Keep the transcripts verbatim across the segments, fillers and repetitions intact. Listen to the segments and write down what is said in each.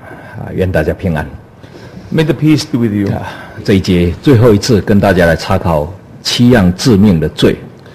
啊，愿大家平安。 May the peace be with you. 啊，这一节最后一次跟大家来查考七样致命的罪。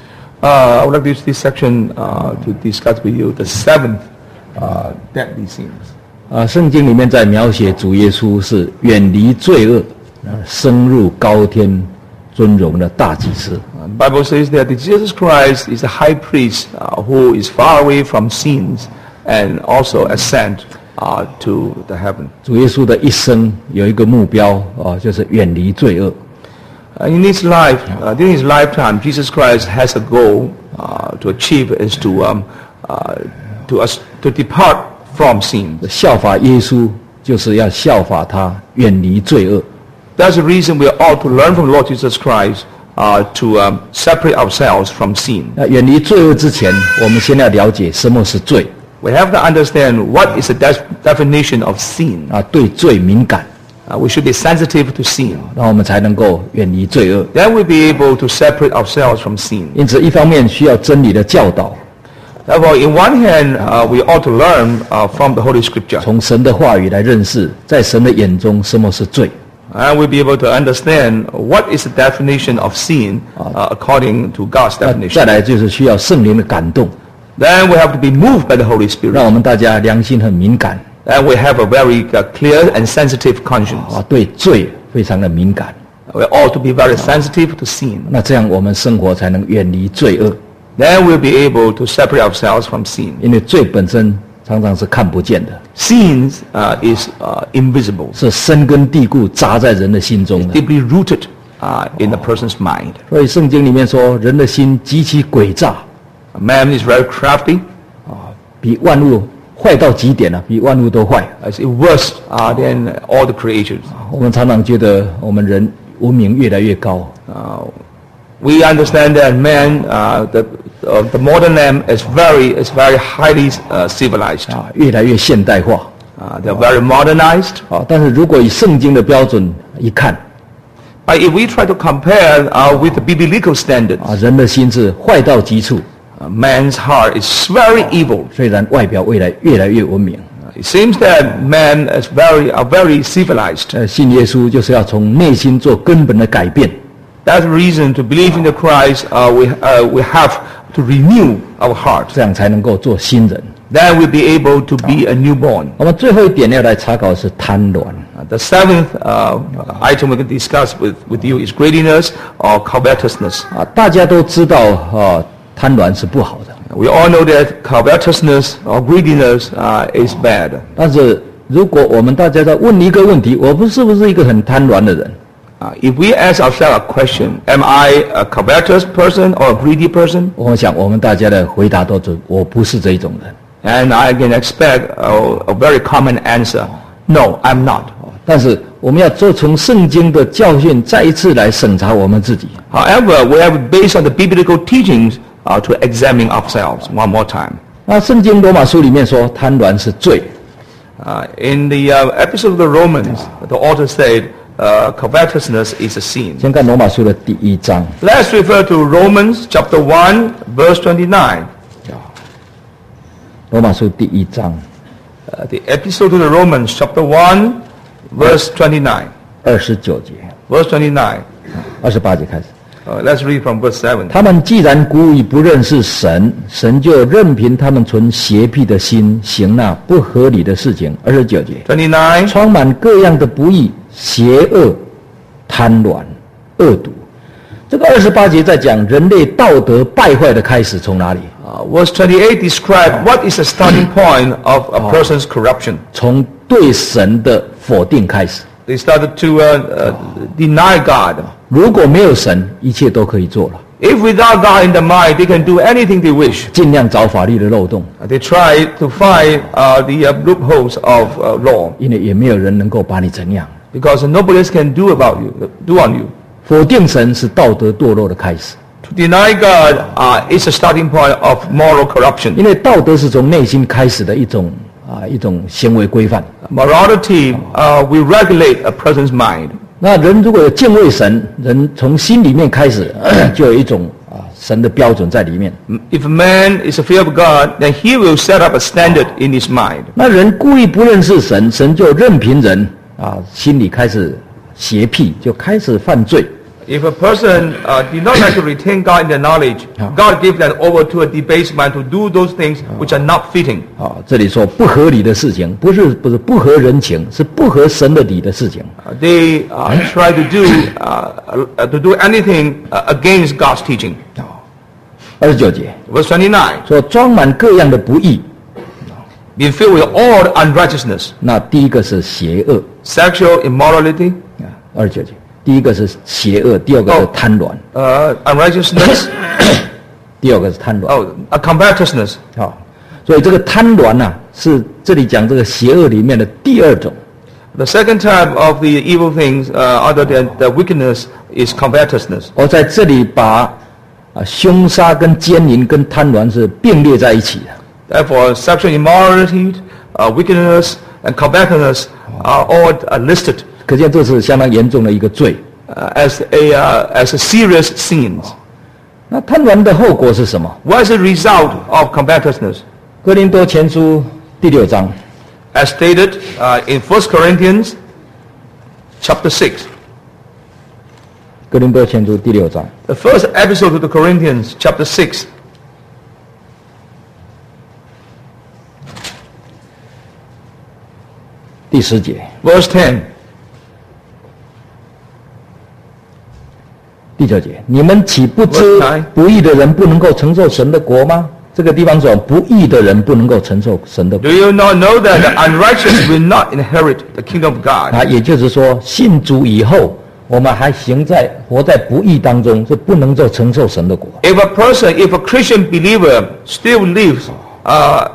Uh, I would like to use this section uh, to discuss with you the seventh uh, deadly sins. 啊，圣经里面在描写主耶稣是远离罪恶，啊升入高天尊荣的大祭司。 Uh, the Bible says that Jesus Christ is the high priest uh, who is far away from sins and also ascend uh, to the heaven. 主耶稣的一生有一个目标啊，就是远离罪恶。 Uh, in his life, uh, during his lifetime, Jesus Christ has a goal uh, to achieve is to um, uh, to us to depart from sin. 效法耶稣，就是要效法他，远离罪恶。 That's the reason we ought to learn from Lord Jesus Christ uh, to um, separate ourselves from sin. 那远离罪恶之前，我们先要了解什么是罪 We have to understand what is the de- definition of sin. 啊，对罪敏感， Uh, we should be sensitive to sin. 那我们才能够远离罪恶。 Then we'll be able to separate ourselves from sin. 因此，一方面需要真理的教导， Therefore, in one hand, uh, we ought to learn uh, from the Holy Scripture. 从神的话语来认识，在神的眼中什么是罪。 And we'll be able to understand what is the definition of sin uh, according to God's 那 definition. 再来就是需要圣灵的感动， Then we have to be moved by the Holy 让 Spirit. 我们大家良心很敏感 And we have a very uh, clear and sensitive conscience. 啊，对罪非常的敏感。 We ought to be very sensitive to sin. 那这样我们生活才能远离罪恶， Then we'll be able to separate ourselves from sin. 因为罪本身常常是看不见的， Sin uh, is uh, invisible, 是深根蒂固扎在人的心中的。 deeply rooted uh, in a person's mind. 所以圣经里面说，人的心极其诡诈 Man is very crafty. 啊，比万物坏到极点了、比万物都坏。 It's worse uh, than all the creatures. 我们常常觉得我们人文明越来越高， Uh, we understand that man, uh, the, uh, the modern man is very, is very highly uh, civilized. 啊，越来越现代化 Uh, they're very modernized. 啊。但是如果以圣经的标准一看 But if we try to compare uh, with the biblical standards, 啊，人的心是坏到极处， uh, man's heart is very evil. 虽然外表未来越来越文明。 It seems that man is very, are very civilized. 呃，信耶稣就是要从内心做根本的改变。 That's the reason to believe in the Christ, uh, we, uh, we have to renew our heart. 这样才能够做新人。 Then we'll be able to be a newborn. 我们最后一点要来查考的是贪婪 Uh, the seventh uh, item we can discuss with, with you is greediness or covetousness. 啊，大家都知道啊，贪婪是不好的。 We all know that covetousness or greediness uh, is bad. 但是如果我们大家在问一个问题，我们是不是一个很贪婪的人？ Uh, if we ask ourselves a question, am I a covetous person or a greedy person? 我想我们大家的回答都是我不是这种人。 And I can expect a, a very common answer. No, I'm not. 但是我们要做从圣经的教训再一次来审查我们自己。 However, we have based on the biblical teachings uh, to examine ourselves one more time. 那圣经罗马书里面说贪婪是罪， Uh, in the uh, episode of the Romans, the author said uh, covetousness is a sin. 先看罗马书的第一章， Let's refer to Romans chapter one, verse twenty-nine. 罗马书第一章 Uh, the episode of the Romans chapter one, verse twenty-nine. 二十九节、 Verse twenty-nine. 二十八节开始。 Uh, let's read from verse seven. 他们既然故意不认识神，神就任凭他们存邪僻的心，行那不合理的事情。二十九节， twenty-nine. 充满各样的不义、邪恶、贪婪、恶毒。这个二十八节在讲人类道德败坏的开始从哪里？ Uh, verse twenty-eight describes what is the starting point of a person's corruption. 从对神的否定开始。 They started to uh, uh, deny God. 如果没有神，一切都可以做了， If without God in the mind, they can do anything they wish. 尽量找法律的漏洞， Uh, They try to find uh, the uh, loopholes of uh, law 因为也没有人能够把你怎样。 because nobody else can do about you, do on you. 否定神是道德堕落的开始， To deny God uh, is a starting point of moral corruption. 因为道德是从内心开始的一种啊一种行为规范。 Morality uh, will regulate a person's mind. 那人如果有敬畏神，人从心里面开始就有一种啊神的标准在里面。 If a man is afraid of God, then he will set up a standard in his mind. 那人故意不认识神，神就任凭人啊，心里开始邪僻，就开始犯罪。 If a person uh, did not like to retain God in their knowledge, God gave them over to a debased mind to do those things which are not fitting. 啊，这里说不合理的事情，不是不是不合人情，是不合神的理的事情。 Uh, they uh, try to do uh, uh, to do anything uh, against God's teaching. 啊，二十九节 Verse twenty-nine, 说装满各样的不义， being filled with all the unrighteousness, 那第一个是邪恶 sexual immorality, 啊，二十九节，第一个是邪恶，第二个是贪婪， uh, unrighteousness, 第二个是贪婪。 oh, uh, covetousness. 好，所以这个贪婪呐、啊，是这里讲这个邪恶里面的第二种。 The second type of the evil things, uh, other than the wickedness, is covetousness. 我在这里把啊凶杀跟奸淫跟贪婪是并列在一起的。 Therefore, sexual immorality, uh, wickedness, and covetousness are all uh, listed 可见这是相当严重的一个罪。 uh, as a uh, as a serious sins. 那贪婪的后果是什么？ What is the result of covetousness? 哥林多前书第六章 As stated uh, in First Corinthians chapter six. 哥林多前书第六章 The first episode of the Corinthians chapter six. 第十节 Verse ten. 第九节，你们岂不知 Verse nine 不义的人不能够承受神的国吗？这个地方说不义的人不能够承受神的国 Do you not know that the unrighteous will not inherit the kingdom of God? 啊，也就是说，信主以后，我们还行在活在不义当中，是不能够承受神的国。 If a person, if a Christian believer still lives uh,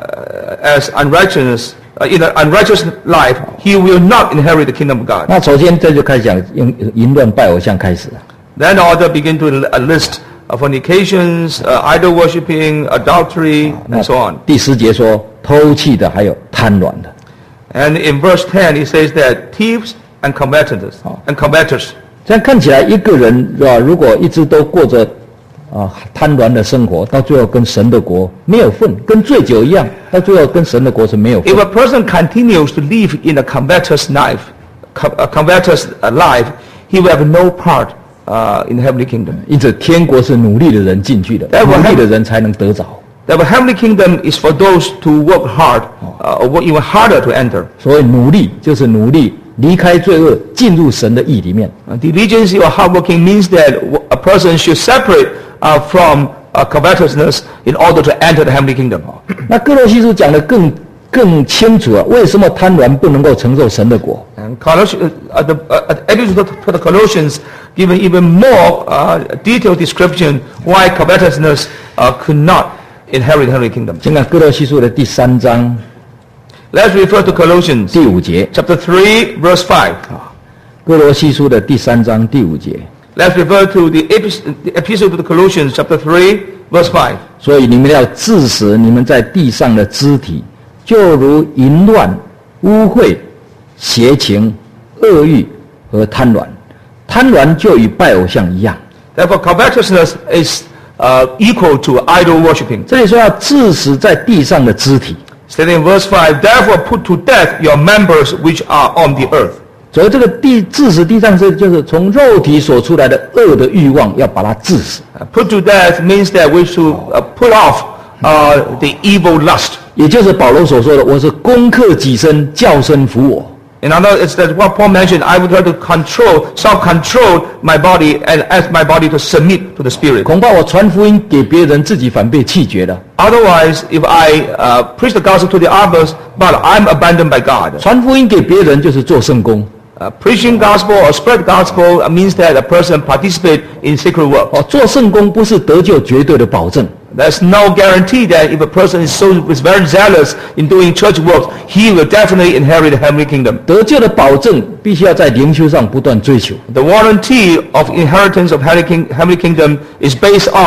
as unrighteous, uh, in an unrighteous life, he will not inherit the kingdom of God. 那首先这就开始讲淫淫乱拜偶像开始了。 Then the author begin to uh, list uh, fornications, uh, idol worshipping, adultery, 那 and so on. 第十节说偷窃的，还有贪婪的。 And in verse ten, he says that thieves and covetous, and covetous. 这样看起来，一个人是吧？如果一直都过着啊贪婪的生活，到最后跟神的国没有份，跟醉酒一样，到最后跟神的国是没有份 If。a person continues to live in a covetous life, co- a covetous uh, life, he will have no part uh, in the heavenly kingdom. 因此，天国是努力的人进去的， 哎我努力的人才能得着。 The heavenly kingdom is for those to work hard, uh, or work even harder to enter. 所以努力就是努力离开罪恶，进入神的义里面。 Uh, Diligence or hard working means that w- a person should separate uh, from uh, covetousness in order to enter the heavenly kingdom. 那哥罗西书讲得更更清楚了，为什么贪婪不能够承受神的国？ And Colossians, uh, the, uh, the episode to the Colossians given even more uh, detailed description why covetousness uh, could not inherit the heavenly kingdom. 请看哥罗西书的第三章 Let's refer to Colossians 第五节， chapter three, verse five. 哥罗西书的第三章第五节。 Let's refer to the epis- the episode of the Colossians chapter three, verse five. 所以你们要治死你们在地上的肢体，就如淫乱、污秽、邪情、恶欲和贪婪。贪婪就与拜偶像一样。 Therefore, covetousness is uh, equal to idol worshipping. 这里说要治死在地上的肢体， Stated in verse five, therefore put to death your members which are on the earth. 所以这个地治死地上是就是从肉体所出来的恶的欲望，要把它治死。 Uh, put to death means that we should uh, put off uh, the evil lust. 也就是保罗所说的，我是攻克己身，叫身服我。 In other words, that's what Paul mentioned. I would try to control, self-control my body and ask my body to submit to the Spirit. 恐怕我传福音给别人，自己反被弃绝了。 Otherwise, if I uh, preach the gospel to the others, but I'm abandoned by God. 传福音给别人就是做圣工。 Uh, preaching gospel or spread gospel means that a person participate in sacred work. 哦，做圣工不是得救绝对的保证。 There's no guarantee that if a person is so is very zealous in doing church work, he will definitely inherit the heavenly kingdom. 得救的保证必须要在灵修上不断追求。 The warranty of inheritance of heavenly king- heavenly kingdom is based on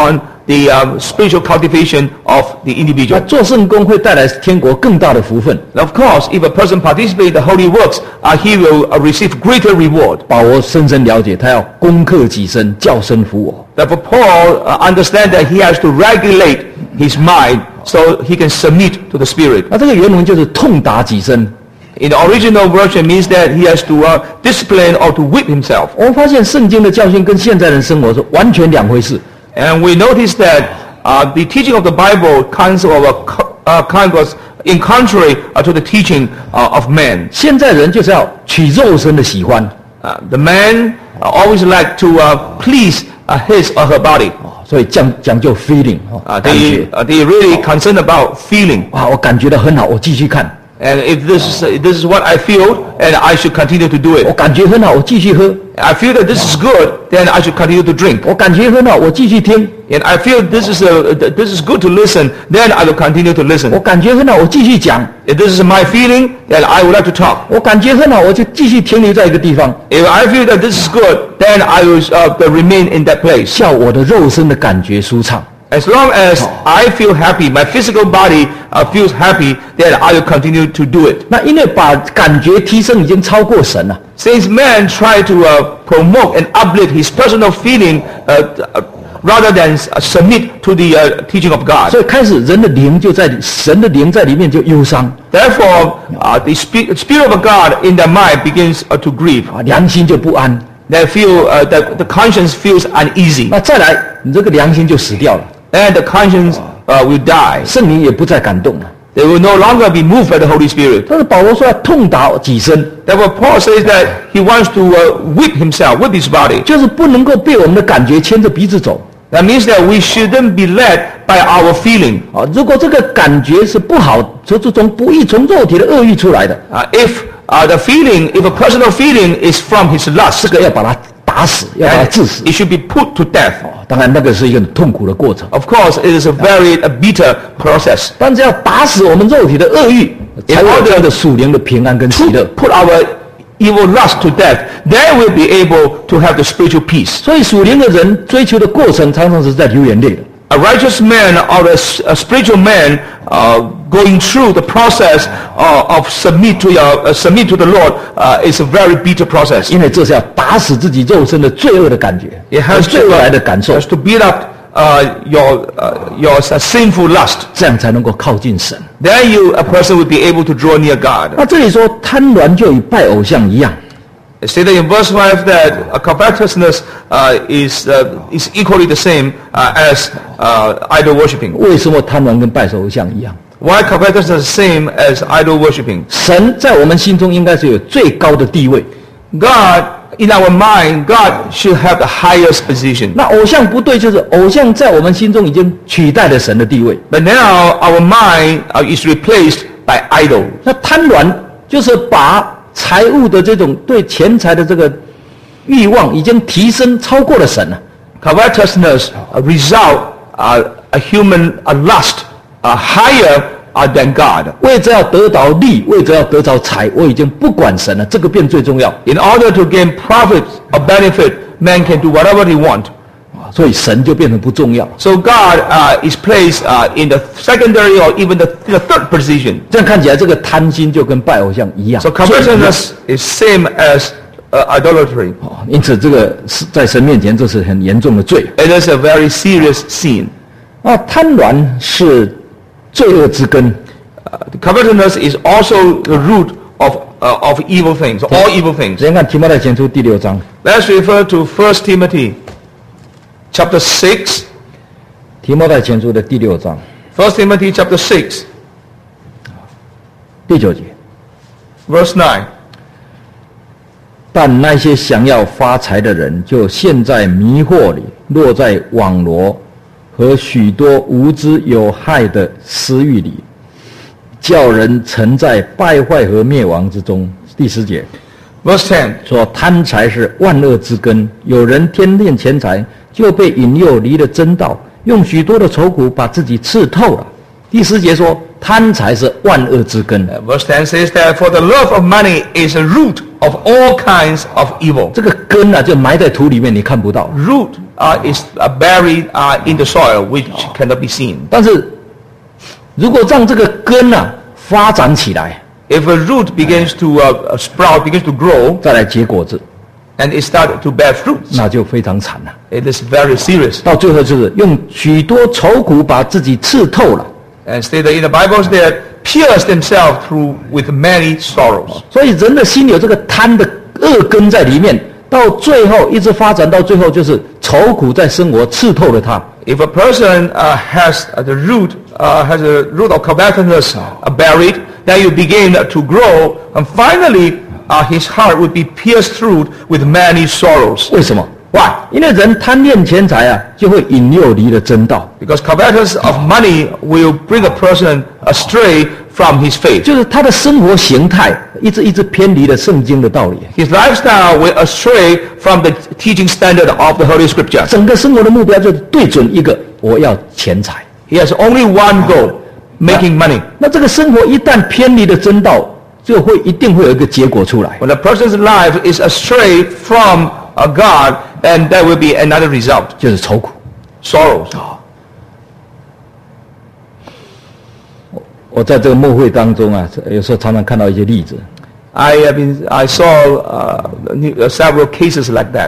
the um, spiritual cultivation of the 那 individual. 做圣工会带来天国更大的福分。 Now, of course, if a person participates in the holy works, uh, he will uh, receive greater reward. 保罗深深了解，他要攻克己身，叫身服我。 Therefore, Paul uh, understands that he has to regulate his mind so he can submit to the Spirit. 那这个原文就是痛打己身。 In the original version, means that he has to uh, discipline or to whip himself. 我们发现圣经的教训跟现在人生活是完全两回事。 And we notice that uh, the teaching of the Bible kinds of a, co- uh, kind of in contrary uh, to the teaching uh, of man. 现在人就是要取肉身的喜欢， Uh, the man uh, always like to uh, please uh, his or her body. 所以讲讲究 feeling 哦 Uh, 感 they 觉 uh, they really concerned about feeling. 啊，我感觉到很好，我继续看； And if this is uh, this is what I feel, and I should continue to do 我 it. 感觉很好，我继续喝； I feel that this is good, then I should continue to drink. 我感觉很好，我继续听； And I feel this is a, this is good to listen, then I will continue to 我 listen. 感觉很好，我继续讲； If this is my feeling, then I would like to talk. 我感觉很好，我就继续停留在一个地方， If I feel that this is good, then I will uh, remain in that place. 叫我的肉身的感觉舒畅。 As long as I feel happy, my physical body uh, feels happy, then I will continue to do it. 那因为把感觉提升已经超过神了， Since man try to uh, promote and uplift his personal feeling uh, uh, rather than uh, submit to the uh, teaching of God. 所以开始人的灵就在神的灵在里面就忧伤 Therefore, uh, the spi- spirit of God in their mind begins uh, to grieve. 啊，良心就不安。 They feel uh, that the conscience feels uneasy, 那再来，你这个良心就死掉了， and the conscience uh, will die. 圣灵也不再感动了。 They will no longer be moved by the Holy Spirit. 但是保罗说要痛打己身， Therefore, Paul says that he wants to uh, whip himself, whip his body. 就是不能够被我们的感觉牵着鼻子走 That means that we shouldn't be led by our feeling. 啊。如果这个感觉是不好，就是从不义、从肉体的恶欲出来的， Uh, if uh, the feeling, if a personal feeling is from his 这 lust, 个要把它打死，要把它 then 致死 it。should be put to death. 当然，那个是一个很痛苦的过程。 Of course, it is a very a bitter process. 但是要打死我们肉体的恶欲，才有这样的属灵的平安跟喜 To 乐。 put our evil lust to death, then we'll be able to have the spiritual peace. 所以属灵的人追求的过程，常常是在流眼泪的。 A righteous man or a, s- a spiritual man uh, going through the process uh, of submit to your, uh, submit to the Lord uh, is a very bitter process. 因为这是要打死自己肉身的罪恶的感觉， It 和 has 罪 to, 恶来的 uh, 感受， has to beat up uh, your, uh, your s- sinful lust. 这样才能够靠近神。 Then you, a person will be able to draw near God. 那这里说贪婪就与拜偶像一样， It said that in verse five that uh, covetousness uh, is, uh, is equally the same uh, as uh, idol worshipping. 为什么贪婪跟拜偶像一样？ Why covetousness is the same as idol worshipping? 神在我们心中应该是有最高的地位， God, in our mind, God should have the highest position. 那偶像不对，就是偶像在我们心中已经取代了神的地位。 But now our mind uh, is replaced by idol. 那贪婪就是把财物的这种对钱财的这个欲望已经提升超过了神了。 Covetousness uh, result uh, a human a lust uh, higher uh, than God. 为着要得着利，为着要得着财，我已经不管神了，这个变最重要。 In order to gain profit or benefit, man can do whatever they want. 所以神就变成不重要。 So God uh, is placed uh, in the secondary or even the, the third position. 这样看起来，这个贪心就跟拜偶像一样。 So covetousness is same as uh, idolatry. 哦因此，这个是在神面前，这是很严重的罪。 It is a very serious sin. 啊，贪婪是罪恶之根。 Uh, covetousness is also the root of uh, of evil things, all evil things. 先看提摩太前书第六章， Let's refer to First Timothy chapter six. 提摩太前书的第六章 First Timothy chapter six, 第九节。 verse nine. 但那些想要发财的人，就陷在迷惑里，落在网罗和许多无知有害的私欲里，叫人沉在败坏和灭亡之中。第十节 Verse ten. 说，贪财是万恶之根，有人天恋钱财，就被引诱离了真道，用许多的愁苦把自己刺透了。第十节说，贪财是万恶之根。 Uh, Verse ten says that for the love of money is a root of all kinds of evil. 这个根啊，就埋在土里面，你看不到。 Root uh, is uh, buried uh, in the soil, which cannot be seen. 但是，如果让这个根啊发展起来， If a root begins to uh, sprout, begins to grow, 再来结果子， and it starts to bear fruits, 那就非常惨了。 it is very serious. 到最后就是用许多愁苦把自己刺透了。 And stated in the Bible, they pierced themselves through with many sorrows. 所以人的心有这个贪的恶根在里面，到最后一直发展到最后就是愁苦在生活刺透了他。 If a person uh, has uh, the root, uh, has a root of covetousness uh, buried, then you begin to grow, and finally uh, his heart would be pierced through with many sorrows. 为什么？ Why? 因为人贪恋钱财啊，就会引诱离了真道， Because covetous of money will bring a person astray from his faith. 就是他的生活形态一直一直偏离了圣经的道理， His lifestyle will astray from the teaching standard of the Holy Scripture. 整个生活的目标就是对准一个我要钱财。 He has only one goal, making money. 那这个生活一旦偏离了真道，就会一定会有一个结果出来， When a person's life is astray from a God, and there will be another result, 就是愁苦。 sorrows. 我在这个牧会当中啊，有时候常常看到一些例子， I have been, I saw uh, new- uh, several cases like that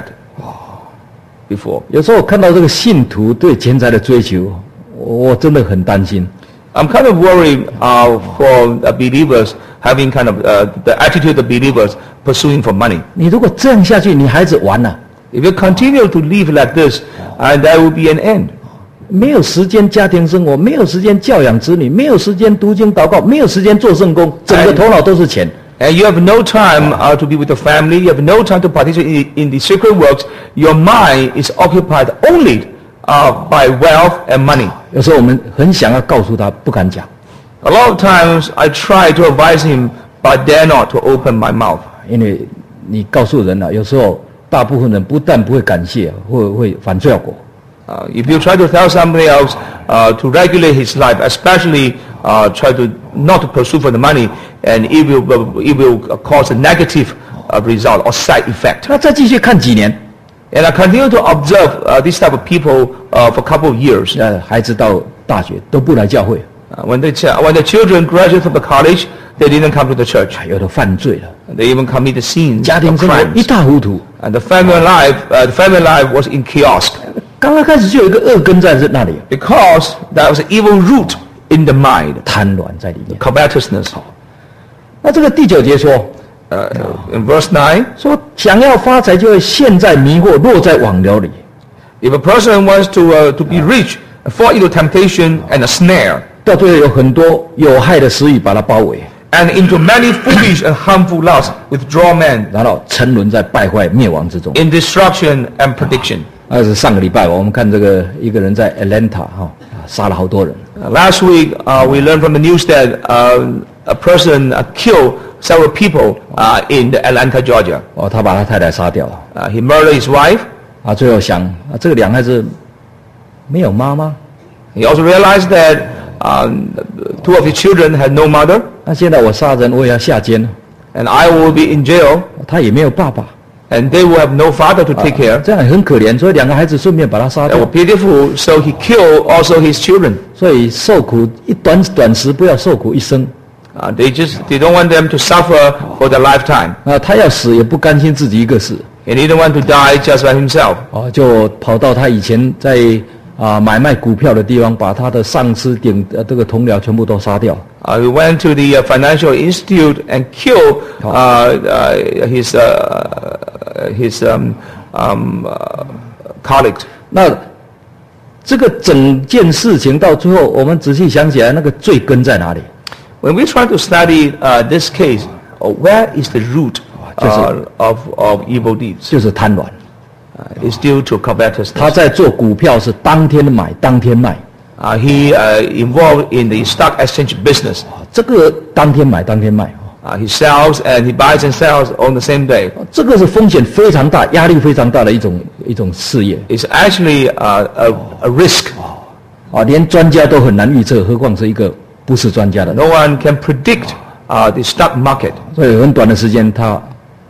before. 有时候我看到这个信徒对钱财的追求，我我真的很担心。 I'm kind of worried uh, for uh, believers having kind of uh, the attitude of believers pursuing for money. 你如果这样下去，你孩子完了， If you continue to live like this, and there will be an end. 没有时间家庭生活，没有时间教养子女，没有时间读经祷告，没有时间做圣工，整个头脑都是钱。 And you have no time uh, to be with your family. You have no time to participate in, in the sacred works. Your mind is occupied only uh, by wealth and money. 有时候我们很想要告诉他，不敢讲， A lot of times I try to advise him, but dare not to open my mouth. 因为你告诉人了，有时候大部分人不但不会感谢，会会反效果。 Uh, if you try to tell somebody else uh, to regulate his life, especially uh, try to not to pursue for the money, and it will it will cause a negative uh, result or side effect. 那再继续看几年， And I continue to observe uh, this type of people uh, for a couple of years. 呃，孩子到大学都不来教会， Uh, when the ch- when the children graduate from the college, they didn't come to the church. 有的犯罪了， They even commit sins, 家庭 or 生活一 crimes, 塌糊涂。 and the family life uh, the family life was in chaos 刚刚开始就有一个恶根在这那里， because there was an evil root in the mind, 贪婪在里面。 covetousness. 那这个第九节说， Uh, in verse nine, 说想要发财就会陷在迷惑，落在网流里。 if a person wants to uh, to be rich, fall into temptation and a snare, 到最后有很多有害的私欲把它包围， and into many foolish and harmful lusts, withdraw man 然后沉沦在败坏灭亡之中。 in destruction and perdition. 那是上个礼拜我们看这个一个人在 Atlanta 哈、杀了好多人， Uh, last week, uh, we learned from the news that uh, a person uh, killed several people uh, in the Atlanta, Georgia. 哦，他把他太太杀掉了， Uh, he murdered his wife. 啊，最后想啊，这个两孩子没有妈妈， He also realized that um, two of his children had no mother, 那现在我杀人我也要下监， and I will be in jail, 他也没有爸爸， and they will have no father to take care. 这样很可怜，所以两个孩子顺便把他杀 They were 掉， pitiful, so he killed also his children. 所以受苦一短短时，不要受苦一生。 Uh, they just they don't want them to suffer for their lifetime. 啊，他要死也不甘心自己一个死， And he didn't want to die just by himself. 哦，就跑到他以前在啊买卖股票的地方，把他的上司顶呃这个同僚全部都杀掉。 Uh, he went to the uh, financial institute and killed uh, uh, his uh, his um, um, uh, colleague. 那这个整件事情到最后，我们仔细想起来，那个罪根在哪里？ When we try to study uh, this case, uh, where is the root uh, of of evil deeds? 就是贪婪。 Uh, it's due to 他 covetousness. 在做股票是当天买当天卖， Uh, he uh, involved in the stock exchange business. 这个当天买当天卖， Uh, he sells and he buys and sells on the same day. 这个是风险非常大、压力非常大的一种一种事业 It's actually uh, a, a risk. 啊，连专家都很难预测，何况是一个不是专家的。 No one can predict uh, the stock market. 所以很短的时间他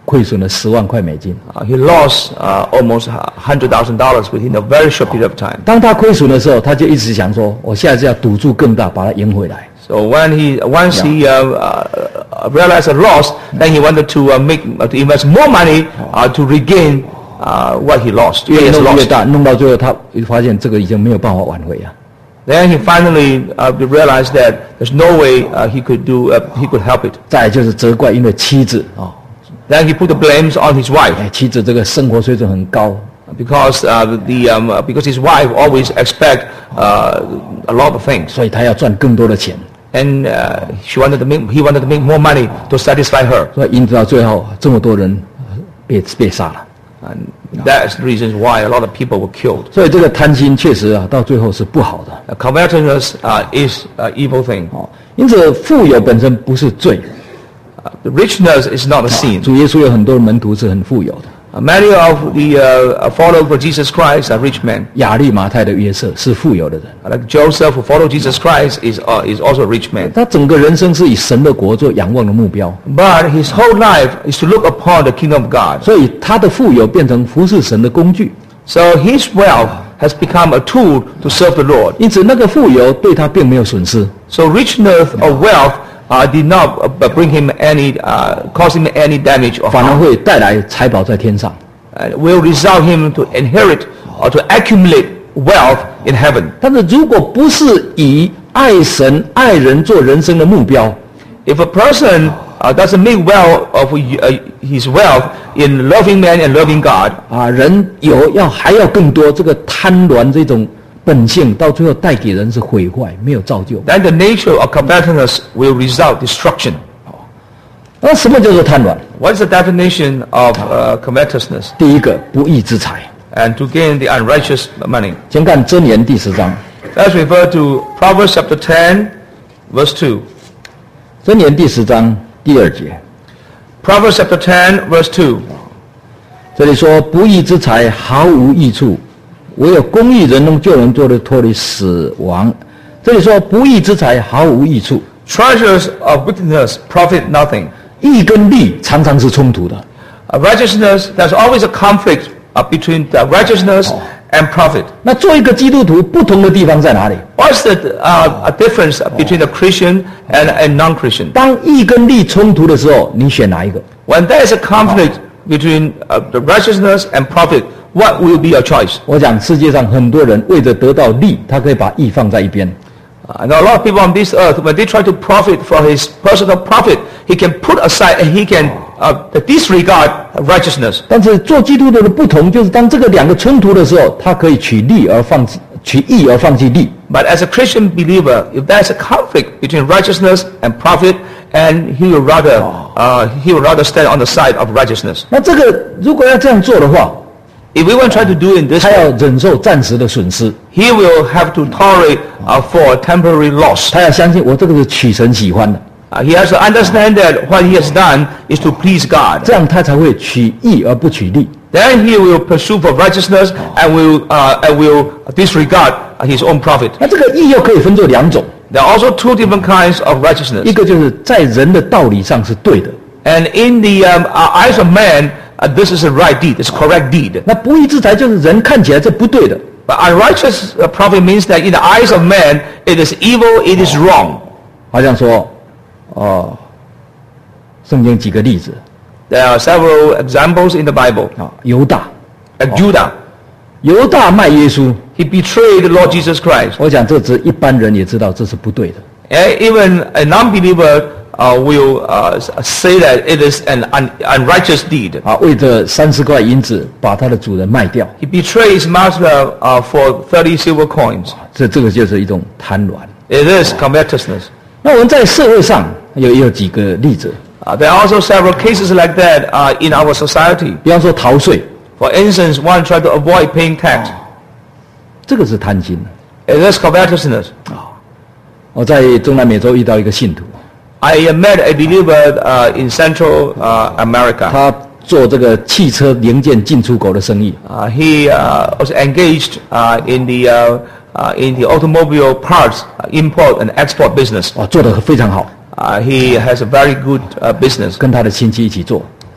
亏损了十万块美金。 Uh, he lost uh, almost one hundred thousand dollars within a very short period of time. 当他亏损的时候，他就一直想说，我下次要赌注更大，把它赢回来。 So when he, once he uh, uh, realized a loss, then he wanted to uh, make, uh, to invest more money uh, to regain uh, what he lost. 越 He has 弄越 lost. 大，弄到最后他发现这个已经没有办法挽回啊。 Then he finally uh, realized that there's no way uh, he could do, uh, he could help it. 再来就是责怪因为妻子啊， Then he put the blames on his wife 哎，妻子这个生活水准很高， because uh, the um, uh, because his wife always expect uh, a lot of things, 所以他要赚更多的钱， and uh, she wanted to make, he wanted to make more money to satisfy her, 所以引致到最后这么多人被被杀了。 and that's the reasons why a lot of people were killed. 所以这个贪心确实啊，到最后是不好的。 Uh, covetousness uh, is an evil thing. 哦，因此富有本身不是罪。 Uh, the richness is not a sin. 主耶稣有很多的门徒是很富有的， Uh, many of the uh, followers of Jesus Christ are rich men. 亚利马太的约瑟是富有的人， Uh, like Joseph, who followed Jesus Christ, is uh, is also a rich man. 他整个人生是以神的国做仰望的目标， But his whole life is to look upon the kingdom of God. 所以他的富有变成服侍神的工具。 So his wealth has become a tool to serve the Lord. 因此那个富有对他并没有损失， So richness of wealth uh, did not uh, bring him any, uh, cause him any damage or 反而 harm. 会带来财宝在天上。 And will result him to inherit or to accumulate wealth in heaven. 但是如果不是以爱神爱人做人生的目标， If a person uh, doesn't make well of uh, his wealth in loving man and loving God, 啊，人有要还要更多，这个贪婪这种本性，到最后带给人是毁坏，没有造就。 then the nature of covetousness will result destruction. 那什么叫做贪婪？ What is the definition of uh, covetousness? 第一个，不义之财。 And to gain the unrighteous money. 先看箴言第十章， Let's refer to Proverbs chapter ten, verse two. 箴言第十章第二节， Proverbs chapter ten, verse two. 这里说不义之财毫无益处，唯有公义人能救人做的脱离死亡。这里说不义之财毫无益处， Treasures of wickedness profit nothing. 义跟利常常是冲突的。 Uh, righteousness, there's always a conflict uh, between the righteousness and profit. 那做一个基督徒不同的地方在哪里？ What's the uh, a difference between a Christian and a non-Christian? 当义跟利冲突的时候，你选哪一个？ When there is a conflict between uh, the righteousness and profit, what will be your choice? 我讲世界上很多人为了得到利，他可以把义放在一边。 I know a lot of people on this earth, when they try to profit for his personal profit, he can put aside and he can uh, disregard righteousness. 但是做基督徒的不同，就是当这个两个冲突的时候，他可以取利而放弃，取义而放弃利。 But as a Christian believer, if there's a conflict between righteousness and profit, and he will rather uh, he will rather stand on the side of righteousness. 那这个如果要这样做的话， If we want to try to do it in this 他要 way, 忍受暂时的损失， he will have to tolerate uh, for temporary loss. 他要相信我这个是取神喜欢的， Uh, he has to understand that what he has done is to please God. 这样他才会取义而不取利。 Then he will pursue for righteousness and will uh, and will disregard his own profit. 那这个义又可以分作两种， There are also two different kinds of 一 righteousness. 个就是在人的道理上是对的， And in the um, uh, eyes of man, uh, this is a right deed, it's a correct deed. 那不义之财就是人看起来这不对的， But unrighteous uh, profit means that in the eyes of man, it is evil, it is wrong. 好像说，哦，圣经几个例子 There are several examples in the Bible. 啊，犹大， Like Judah, 犹大卖耶稣， he betrayed the Lord Jesus Christ. 我讲这只一般人也知道这是不对的。 And even a non-believer uh, will uh, say that it is an un- unrighteous deed. 啊，为这三十块银子把他的主人卖掉， He betrayed his master uh, for thirty silver coins. 这这个就是一种贪婪。 It is covetousness. 那我们在社会上有也有几个例子， Uh, there are also several cases like that uh, in our society. 比方说逃税， For instance, one tried to avoid paying tax. 这个是贪心。 It is covetousness. 我在中南美洲遇到一个信徒， I uh, met a believer uh, in Central uh, America. 他做这个汽车零件进出口的生意， Uh, he uh, was engaged uh, in the uh, uh, in the automobile parts uh, import and export business. 哇，做得非常好， Uh, he has a very good uh, business. 跟他的亲戚一起做。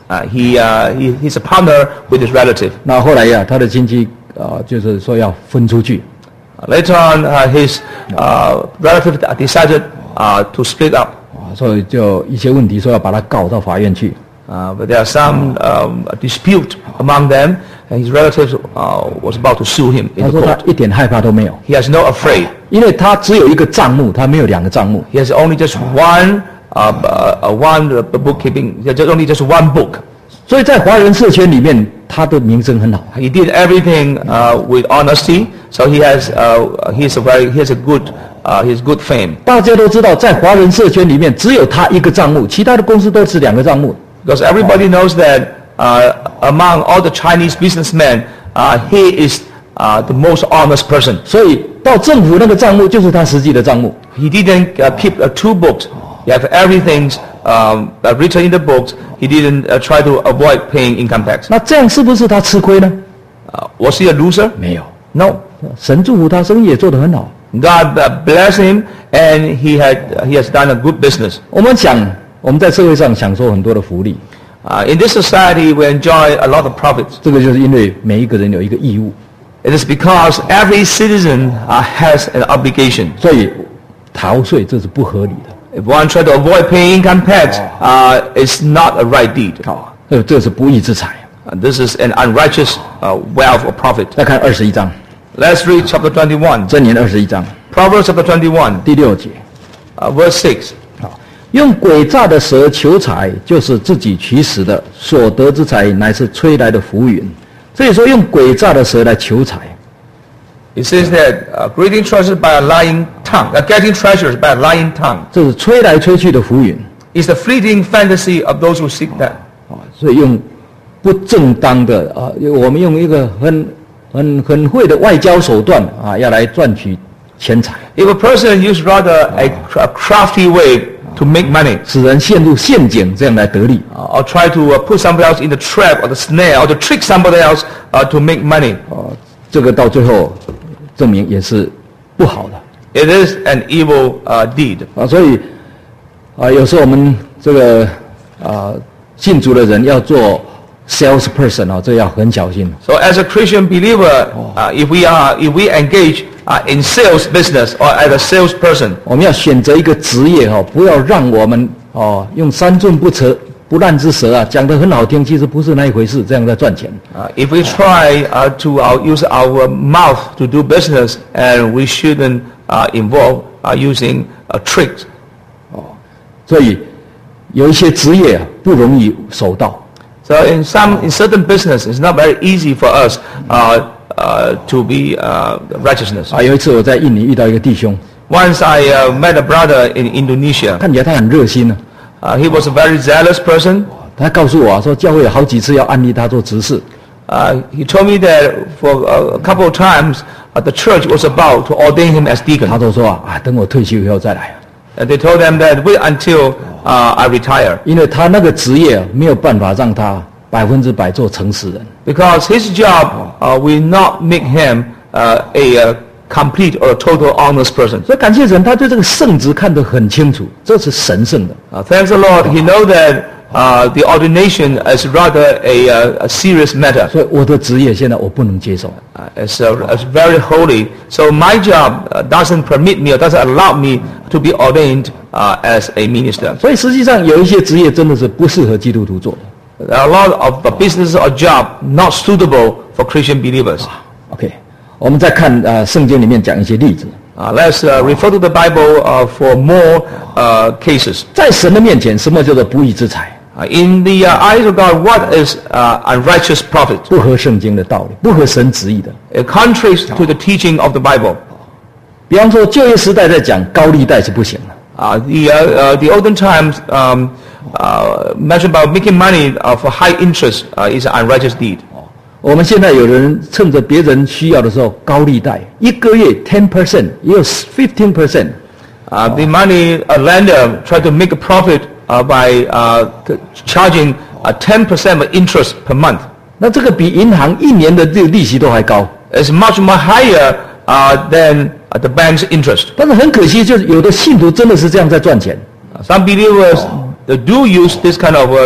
Uh, he, uh, he he's a partner with his relative. 那后来呀、他的亲戚啊、就是说要分出去。 Uh, later on, uh, his uh, relative decided uh, to split up. 啊，所以就一些问题说要把他告到法院去。 Uh, but there are some um, dispute among them, and his relatives uh, was about to sue him 他 in the 说他 court. 一点害怕都没有， He has no afraid. 因为他只有一个账目，他没有两个账目。 He has only just one uh, uh, one uh, bookkeeping. He has just only just one book. 所以在华人社圈里面，他的名声很好。 He did everything uh, with honesty, so he has uh, he is a very he has a good uh, he has good fame. 大家都知道，在华人社圈里面，只有他一个账目，其他的公司都是两个账目。 Because everybody knows that uh, among all the Chinese businessmen, uh, he is uh, the most honest person. 所以到政府那个账目就是他实际的账目。 He didn't uh, keep uh, two books. He have everything um, uh, written in the books. He didn't uh, try to avoid paying income tax. 那这样是不是他吃亏呢？ Uh, was he a loser? 没有， No. 神祝福他，生意也做得很好。 God uh, bless him, and he had uh, he has done a good business. 我们讲，我们在社会上享受很多的福利， Uh, in this society, we enjoy a lot of profits. 这个就是因为每一个人有一个义务， It is because every citizen uh, has an obligation. 所以逃税这是不合理的。 If one try to avoid paying income tax, uh, it's not a right deed. 好，这这是不义之财。 Uh, this is an unrighteous uh, wealth or profit. 再看二十一章， Let's read chapter twenty-one. 箴言二十一章 Proverbs chapter twenty-one, 第六节。 uh, verse six. 好，用诡诈的蛇求财，就是自己取死的；所得之财，乃是吹来的浮云。所以说，用诡诈的蛇来求财， It says that uh, greeting treasures by a lying tongue, uh, getting treasures by a lying tongue 这是吹来吹去的浮云 is the fleeting fantasy of those who seek that. 啊。所以用不正当的啊，我们用一个很很很会的外交手段啊，要来赚取钱财， If a person use rather a, a crafty way to make money, 使人陷入陷阱，这样来得利 uh, or try to uh, put somebody else in the trap or the snare, or to trick somebody else uh, to make money, 啊，这个到最后证明也是不好的。 it is an evil uh, deed. 啊，所以啊，有时候我们这个啊信主的人要做 salesperson 啊，这要很小心。 So as a Christian believer, uh, if we are, if we engage uh, in sales business or as a salesperson, 我们要选择一个职业哈，不要让我们哦用三寸不扯不烂之舌啊，讲得很好听，其实不是那一回事，这样在赚钱。 uh, if we try uh, to uh, use our mouth to do business, and we shouldn't uh, involve uh, using uh, tricks. 所以有一些职业啊不容易守到。 So in some, in certain business, it's not very easy for us uh, uh, to be uh, righteousness. 啊，有一次我在印尼遇到一个弟兄， Once I uh, met a brother in Indonesia. 看起来他很热心呢、 Uh, he was a very zealous person. 他告诉我啊，说教会有好几次要安利他做执事， Uh, he told me that for a couple of times uh, the church was about to ordain him as 他 deacon. 都说啊，啊等我退休以后再来， And they told them that wait until uh, I retire, 因为他那个职业啊没有办法让他百分之百做诚实人。 because his job uh, will not make him uh, a uh, complete or a total honest person. 所以感谢神，他对这个圣职看得很清楚，这是神圣的。 Uh, thanks the Lord, he know that uh, the ordination is rather a, uh, a serious matter. 所以我的职业现在我不能接受。 Uh, it's, uh, it's very holy. So my job uh, doesn't permit me or doesn't allow me to be ordained uh, as a minister. 所以实际上有一些职业真的是不适合基督徒做的。 There are a lot of uh, business or job not suitable for Christian believers. OK， 我们再看呃圣经里面讲一些例子， Uh, let's uh, refer to the Bible uh, for more uh, cases. 在神的面前，什么叫做不义之财？ Uh, in the uh, eyes of God, what is uh, unrighteous profit? 不合圣经的道理，不合神旨意的。 It contraries to the teaching of the Bible. 比方说旧约时代在讲高利贷是不行的， Uh, the, uh, uh, the olden times um, uh, mentioned about making money uh, for high interest uh, is an unrighteous deed. 我们现在有人趁着别人需要的时候高利贷，一个月 ten percent， 也有 fifteen percent。 Uh, the money uh, lender tried to make a profit uh, by uh, t- charging uh, ten percent of interest per month. 那这个比银行一年的这个利息都还高。 It's much more higher uh, than uh, the bank's interest. 但是很可惜，就是有的信徒真的是这样在赚钱。 Uh, some believers uh, do use this kind of uh,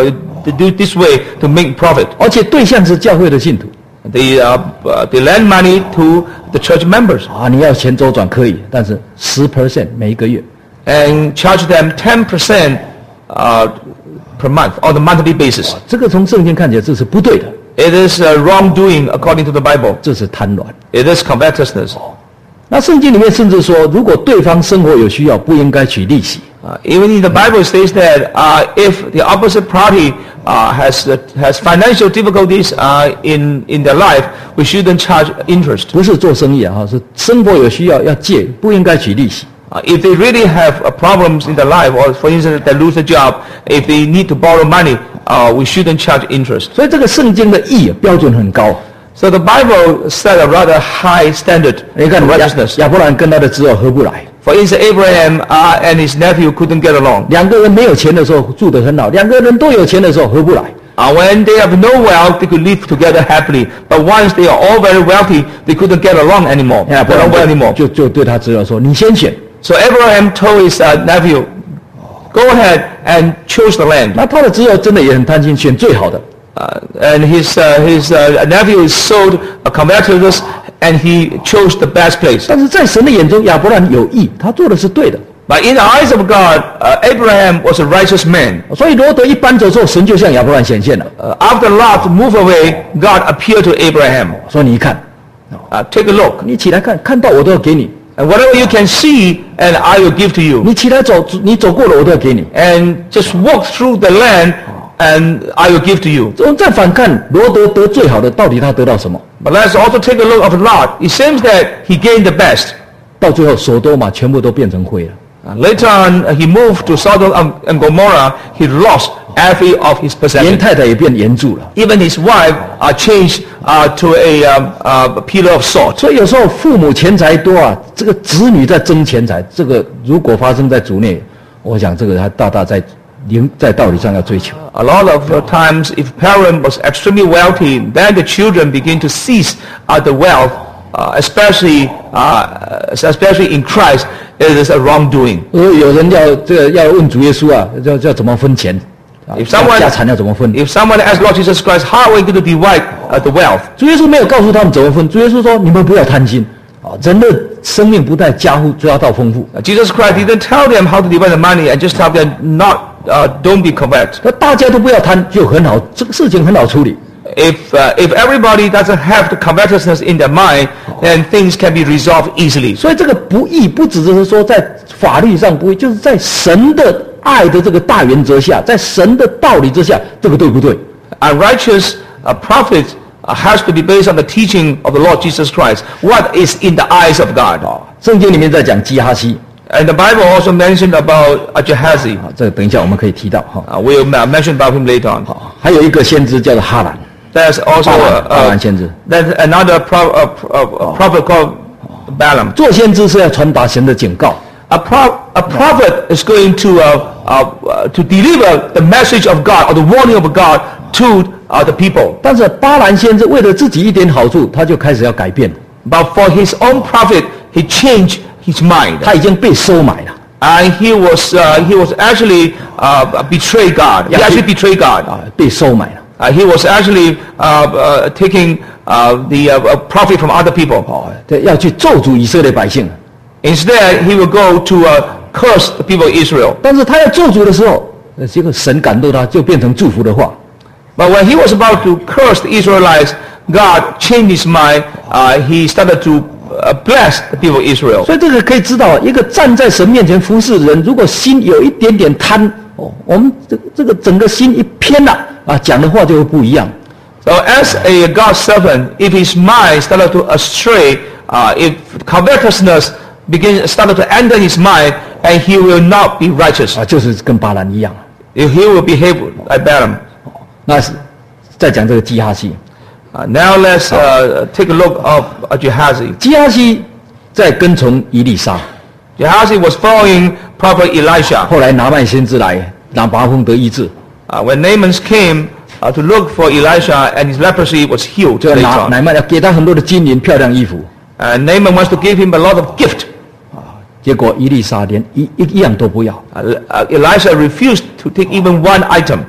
to do this way to make profit. 而且对象是教会的信徒 They, uh, uh, they lend money to the church members 啊，你要钱周转可以，但是十 percent 每一个月 and charge them ten percent uh, per month on the monthly basis. 这个从圣经看起来这是不对的， It is uh, wrongdoing according to the Bible. 这是贪婪。 It is covetousness. 那圣经里面甚至说，如果对方生活有需要，不应该取利息。 Uh, even in the Bible it says that uh, if the opposite party uh, has uh, has financial difficulties uh, in in their life, we shouldn't charge interest. 不是做生意啊，是生活有需要要借，不应该取利息。 Uh, if they really have uh, problems in their life, or for instance they lose a job, if they need to borrow money, uh, we shouldn't charge interest. 所以这个圣经的义标准很高。 So the Bible set a rather high standard 你看 for 亚 righteousness. 亚伯兰跟他的侄儿合不来， For instance, Abraham uh, and his nephew couldn't get along. 两个人没有钱的时候住得很好，两个人都有钱的时候合不来。 Uh, when they have no wealth, they could live together happily. But once they are all very wealthy, they couldn't get along anymore. 亚 They 伯兰 don't well 就 anymore. 就就对他侄儿说：“你先选。 So Abraham told his uh, nephew, go ahead and choose the ” land. 那他的侄儿真的也很贪心，选最好的。 Uh, and his, uh, his uh, nephew is sold a covetousness, and he chose the best place. 但是在神的眼中，亚伯兰有义，他做的是对的。 But in the eyes of God, uh, Abraham was a righteous man. 所以罗德一搬走之后，神就向亚伯兰显现了， Uh, after Lot moved away, God appeared to Abraham. 说：“你看， Uh, take a look. 你起来看，看到我都要给你； And whatever you can see, and I will give to you. 你起来走，你走过了我都要给你。 And just walk through the land, and I will give to you. 我们再反看罗德得最好的，到底他得到什么？ But let's also take a look of Lot. It seems that he gained the best. 到最后，所多玛全部都变成灰了。 Uh, later on, uh, he moved to Sodom and- and Gomorrah. He lost every of his 连 possessions. 太太也变盐柱了。 Even his wife uh, changed uh, to a, um, uh, pillar of salt. 所以有时候父母钱财多啊，这个子女在争钱财，这个如果发生在主内，我想这个他大大在灵在道理上要追求。 A lot of uh, times, if parent was extremely wealthy, then the children begin to seize uh, the wealth, uh, especially uh, especially in Christ. It is a wrongdoing. 而有人要这个要问主耶稣啊，要要怎么分钱？啊 If someone 家产要怎么分？ if someone asks Lord Jesus Christ, how are we going to divide uh, the wealth? 主耶稣没有告诉他们怎么分，主耶稣说：“你们不要贪心啊，人的生命不在家户抓到丰富。 Uh, Jesus Christ didn't tell them how to divide the money, and just tell them not, uh, don't be covet. 那大家都不要贪，就很好，这个事情很好处理。 If uh, if everybody doesn't have the covetousness in their mind, then things can be resolved easily. 所以这个不义不只是说在法律上不义，就是在神的爱的这个大原则下，在神的道理之下，这个对不对？ A righteous uh, prophet uh, has to be based on the teaching of the Lord Jesus Christ. What is in the eyes of God? 圣经里面在讲基哈西 And the Bible also mentioned about uh, Gehazi. 啊，这个等一下我们可以提到哈。 Uh, we'll uh, mention about him later on. 还有一个先知叫做哈兰， There's also 巴 uh, 兰巴 uh, 兰先知。 there's another pro- uh, uh, prophet called Balaam. 做先知是要传达神的警告， A, pro- a prophet is going to uh, uh, uh, to deliver the message of God or the warning of God to uh, the people. 但是巴兰先知为了自己一点好处，他就开始要改变， But for his own profit, he changed his mind. 他已经被收买了 And he was uh, he was actually uh, betrayed God. He Yeah, actually he- betrayed God. 啊，被收买了。 Uh, he was actually uh, uh, taking uh, the uh, uh, profit from other people. 哦，这要去咒诅以色列百姓。 Instead, he will go to uh, curse the people of Israel. 但是他要咒诅的时候，呃结果神感动他，就变成祝福的话。 But when he was about to curse the Israelites, God changed his mind. Uh, he started to uh, bless the people of Israel. 所以这个可以知道，一个站在神面前服侍的人，如果心有一点点贪，哦，我们这这个整个心一偏了啊，讲的话就会不一样。 So as a God's servant, if his mind started to astray, uh, if covetousness begin started to enter his mind, and he will not be righteous. 啊，就是跟巴兰一样。 If he will behave like Balaam. 那是再讲这个基哈西， Uh, now let's uh, take a look of uh, Gehazi. 基哈西在跟从以利沙， Gehazi was following Prophet Elisha. 后来拿麦先知来，拿麻风得医治， Uh, when Naaman came uh, to look for Elisha, and his leprosy was healed 就 later 拿 on. 乃曼要给他很多的金银漂亮衣服， And Naaman wants to give him a lot of gift. 结果以利沙连一一一样都不要， Uh, uh, Elisha refused to take even one item.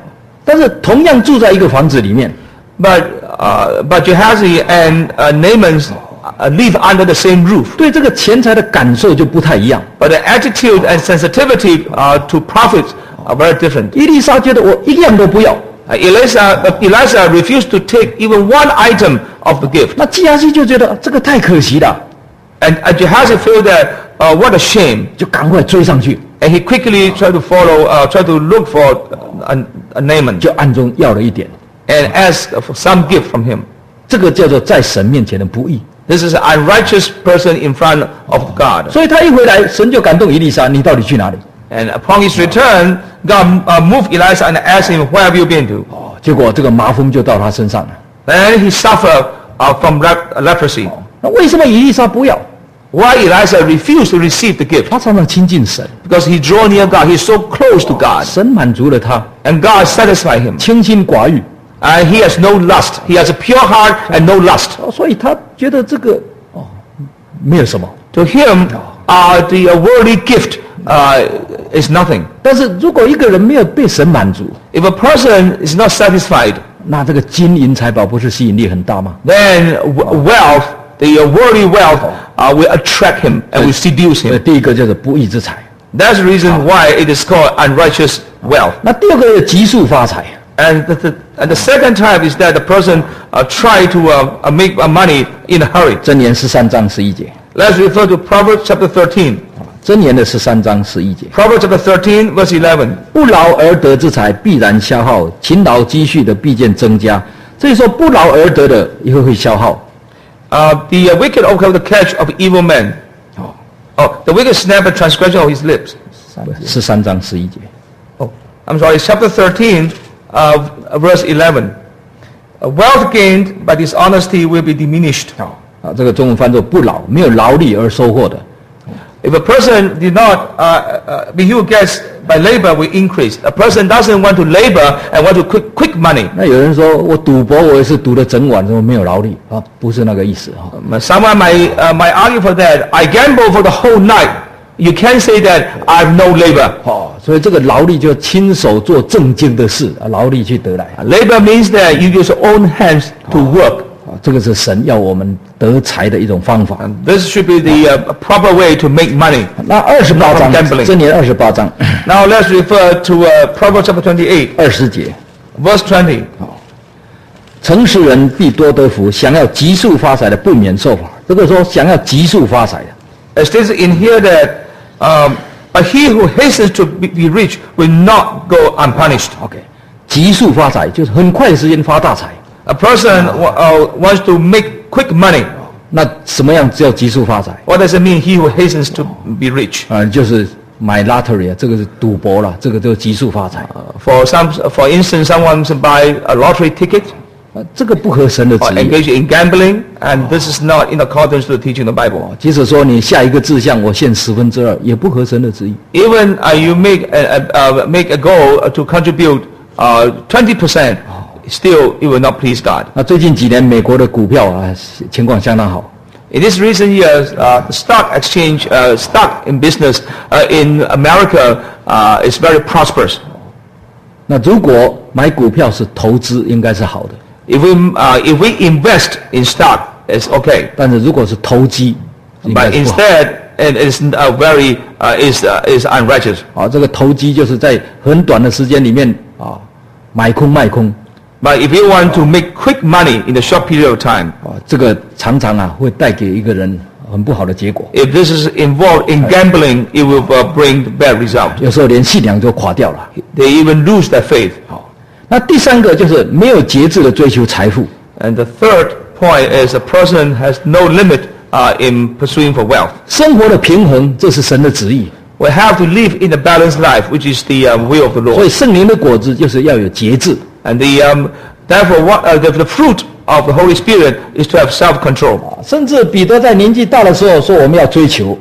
但是同样住在一个房子里面， But, uh, but Gehazi and uh, Naaman uh, live under the same roof. 对这个钱财的感受就不太一样。 But the attitude and sensitivity uh, to profits are very different. 伊丽莎觉得我一样都不要， Uh, Elisha, uh, Elisha refused to take even one item of the gift. 那基哈西就觉得这个太可惜了， And uh, Gehazi felt that, uh, what a shame. 就赶快追上去， And he quickly tried to follow, uh, tried to look for uh, a, a Naaman 就暗中要了一点。 and asked for some gift from him. 这个叫做在神面前的不义。 This is an unrighteous person in front of God. 所以他一回来，神就感动以利沙，你到底去哪里？ And upon his return, God uh, moved Elisha and asked him, where have you been to? 哦，结果这个麻风就到他身上了。 And he suffered uh, from lep- leprosy. 那为什么以利沙不要？ Why Elisha refused to receive the gift? 他常常亲近神， Because he drew near God. He's so close to God. 神满足了他， And God satisfied him. 清心寡欲， And he has no lust. He has a pure heart and no lust. 哦所以他觉得这个哦没有什么。 To him, uh, the uh, worldly gift uh, is nothing. 但是如果一个人没有被神满足， If a person is not satisfied, 那这个金银财宝不是吸引力很大吗？ then w- wealth, the uh, worldly wealth, uh, will attract him and will seduce 呃， him. 第一个就是不义之财， That's the reason why it is called unrighteous wealth. 那第二个急速发财， And the, the, and the second type is that the person uh, try to uh, uh, make uh, money in a hurry. 箴言十三章十一节， Let's refer to Proverbs chapter thirteen. 箴言的十三章十一节， Proverbs chapter thirteen, verse eleven. 不劳而得之财必然消耗，勤劳积蓄的必见增加。所以说不劳而得的也会会消耗。 Uh, the uh, wicked overcome the catch of evil men. 哦， Oh, the wicked snap the transgression of his lips. 十三章十一节。 Oh, I'm sorry, chapter thirteen, uh, verse eleven. Uh, wealth gained by dishonesty will be diminished. 啊，这个中文翻作不劳，没有劳力而收获的。 If a person did not, uh, uh, he who gets by labor will increase. A person doesn't want to labor and want to quick, quick money. 那有人说我赌博，我也是赌了整晚，说没有劳力啊，不是那个意思哈。 Um, Someone might, uh, might argue for that. I gamble for the whole night. You can't say that I have no labor. 哦，所以这个劳力就亲手做正经的事，啊，劳力去得来。 Labor means that you use your own hands to work. 啊，这个是神要我们得财的一种方法。 This should be the uh, proper way to make money. 那二十八章， Gambling 箴言二十八章 Now let's refer to uh, Proverbs chapter twenty-eight, 二十节， verse twenty. 诚实人必多得福，想要急速发财的不免受罚。这个说想要急速发财的， It states in here that, um, but he who hastens to be be rich will not go unpunished. OK， 急速发财就是很快的时间发大财。 A person wa- uh, wants to make quick money. 那什么样叫急速发财？ What does it mean? He who hastens to be rich. 啊、就是买 lottery 啊，这个是赌博了，这个就急速发财。 For some, for instance, someone to buy a lottery ticket 啊，这个不合神的 or 旨意。 engage in gambling, and this is not in accordance to the teaching of the Bible. 即使说你下一个志向，我献十分之二，也不合神的旨意。 Even uh, you make a, a, uh, make a goal to contribute uh, twenty percent, still it will not please God. 那最近几年美国的股票啊情况相当好， In these recent years, uh, the stock exchange, uh, stock in business uh, in America uh, is very prosperous. 那如果买股票是投资，应该是好的。 If we uh, if we invest in stock, it's okay. 但是如果是投机，应该 But 是不好。 instead, it is uh, very uh, is uh, is unrighteous. 啊，这个投机就是在很短的时间里面啊买空卖空 But if you want to make quick money in a short period of time, 啊，这个常常啊会带给一个人很不好的结果， if this is involved in gambling, it will uh, bring bad result. 有时候连信仰都垮掉了。 They even lose their faith. 好，那第三个就是没有节制的追求财富。 And the third point is a person has no limit uh, in pursuing for wealth. 生活的平衡，这是神的旨意。 We have to live in a balanced life, which is the uh, will of the 所以 Lord. 圣灵的果子就是要有节制。 And the um, therefore, what, uh, the, the fruit of the Holy Spirit is to have self-control. 甚至彼得在年纪大的时候说，我们要追求。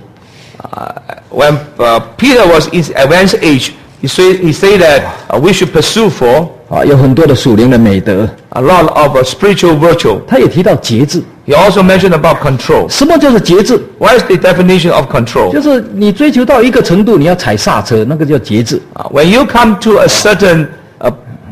When uh, Peter was in advanced age, he say he said that uh, we should pursue for 啊，有很多的属灵的美德， a lot of uh, spiritual virtue. 他也提到节制。 He also mentioned about control. 什么叫做节制？ What is the definition of control? 就是你追求到一个程度，你要踩刹车，那个叫节制。 Uh, when you come to a certain uh,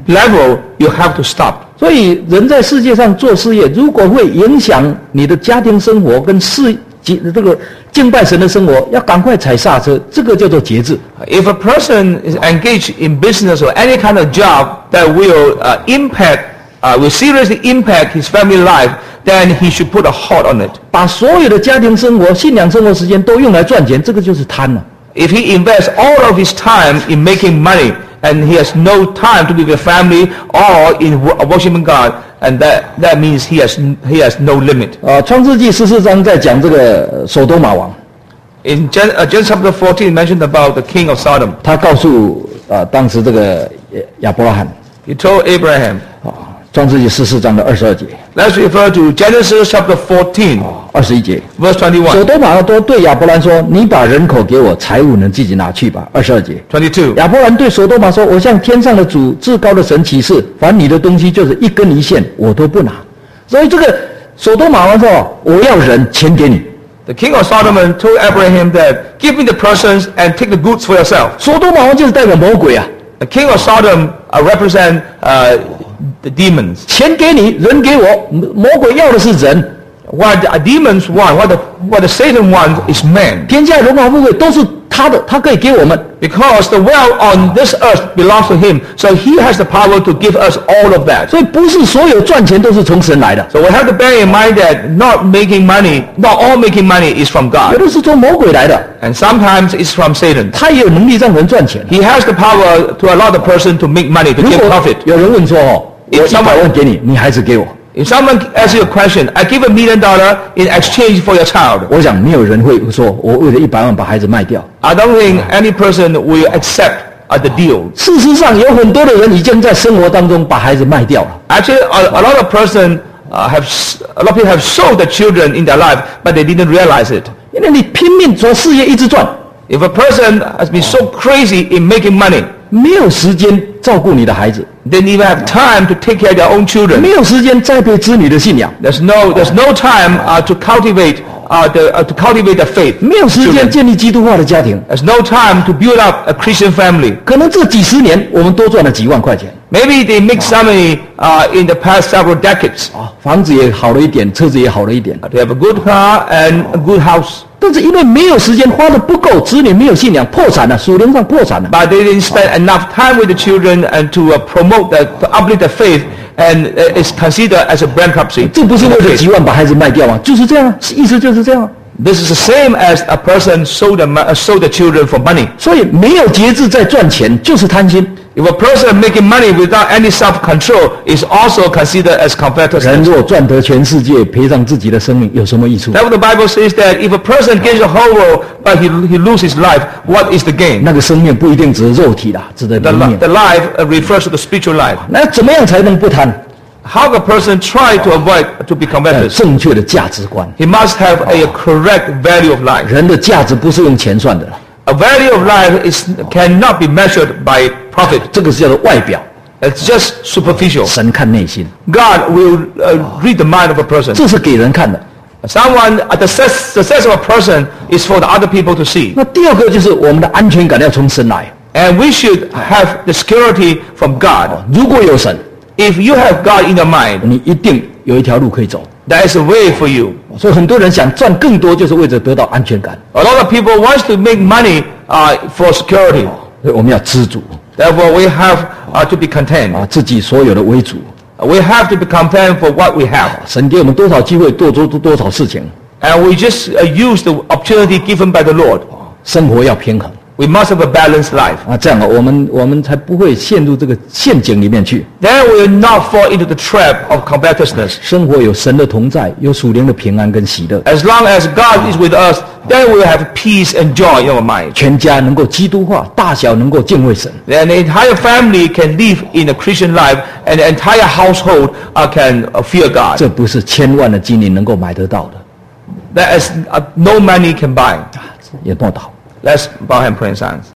level, you have to stop. 所以人在世界上做事业，如果会影响你的家庭生活跟事这个敬拜神的生活，要赶快踩刹车，这个叫做节制。 If a person is engaged in business or any kind of job that will uh, impact, uh, will seriously impact his family life, then he should put a halt on it. 把所有的家庭生活、信仰生活时间都用来赚钱，这个就是贪了。 If he invests all of his time in making money and he has no time to be with family or in worshiping God, and that, that means he has, he has no limit. 啊，创世纪十四章在讲这个所多玛王， In Gen, uh, Genesis chapter fourteen mentioned about the king of Sodom. 他告诉啊当时这个亚伯拉罕， He told Abraham. 啊，创世纪十四章的二十二节、 Let's refer to Genesis chapter fourteen, 二十一节。 verse 所 twenty-one, 多玛多对亚伯兰说：“你把人口给我，财物呢自己拿去吧。”二十二节。 twenty-two. 亚伯兰对所多玛说：“我向天上的主至高的神起誓，凡你的东西就是一根一线，我都不拿。”所以这个所多玛王说：“我要人，钱给你。” The king of Sodom told Abraham that, give me the persons and take the goods for yourself. 所多玛王就是代表魔鬼啊， The king of Sodom uh, represent uh, the demons. 钱给你，人给我，魔鬼要的是人。 What the demons want, what the, what the Satan wants is man. 天下荣华富贵都是他的，他可以给我们。 Because the wealth on this earth belongs to him, so he has the power to give us all of that. 所以不是所有赚钱都是从神来的， So we have to bear in mind that not making money, not all making money is from 有 God. 的是从魔鬼来的， And sometimes it's from Satan. 他也有能力让人赚钱。 He has the power to allow the person to make money, to 如 get 果 profit. 有人问说哦，我 If 一百 someone- 万给你，你孩子给我， If someone asks you a question, I give a million dollar in exchange for your child. 我想没有人会说我为了一百万把孩子卖掉。 I don't think any person will accept uh, the deal. 事实上，有很多的人已经在生活当中把孩子卖掉了。 Actually, a, a lot of person uh, have s- a lot of people have sold the children in their life, but they didn't realize it. 因为你拼命做事业一直赚， If a person has been so crazy in making money, 没有时间照顾你的孩子， they didn't even have time to take care of their own 没 children. 有时间栽培子女的信仰， There's no there's no time uh, to cultivate uh, the uh, to cultivate the faith. 没有时间 Children. 建立基督化的家庭。 There's no time to build up a Christian family. 可能这几十年我们多赚了几万块钱 Maybe they make some money uh, in the past several decades. 啊，房子也好了一点，车子也好了一点， They have a good car and a good house. 但是因为没有时间花的不够，子女没有信仰，破产了，属灵上破产了。 But they didn't spend enough time with the children and to uh, promote the, to uplift the faith, and uh, it's considered as a bankruptcy. 这不是为了几万把孩子卖掉吗？就是这样啊，意思就是这样啊。 This is the same as a person sold the, mo- uh, sold the children for money. 所以没有节制在赚钱，就是贪心。 If a person making money without any self-control is also considered as 人 covetousness. 若赚得全世界，赔上自己的生命，有什么益处？ That's what the Bible says, that if a person gains the whole world but he, he loses his life, what is the gain? 那个生命不一定指肉体啦，指的 The, 灵 li- 命。 the life uh, refers to the spiritual life. 那怎么样才能不贪？ How a person try to avoid to be 呃 covetous? 正确的价值观。 He must have a correct value of life. 人的价值不是用钱算的， A value of life is cannot be measured by profit. 这个是叫做外表。 It's just superficial. 神看内心， God will uh, read the mind of a person. 这是给人看的。 Someone, uh, the success, success of a person is for the other people to see. 那第二个就是我们的安全感要从神来。 And we should have the security from God. 如果有神， If you have God in your mind, 你一定有一条路可以走。 there is a way for you. 所以很多人想赚更多，就是为了得到安全感。 A lot of people want to make money uh, for security. 所以我们要知足 Therefore, we have uh, to be content. 啊，自己所有的为主。 We have to be content for what we have. 神给我们多少机会，多做多少事情， And we just uh, use the opportunity given by the Lord. 生活要平衡 We must have a balanced life. 啊，这样啊，我们我们才不会陷入这个陷阱里面去。 Then we will not fall into the trap of covetousness. 生活有神的同在，有属灵的平安跟喜乐， As long as God is with us, then we will have peace and joy in our mind. 全家能够基督化，大小能够敬畏神。 Then the entire family can live in a Christian life, and the entire household uh, can uh, fear God. 这不是千万的金银能够买得到的。 That is uh, no money can buy. 也莫祷。 Let's bow and pray in silence.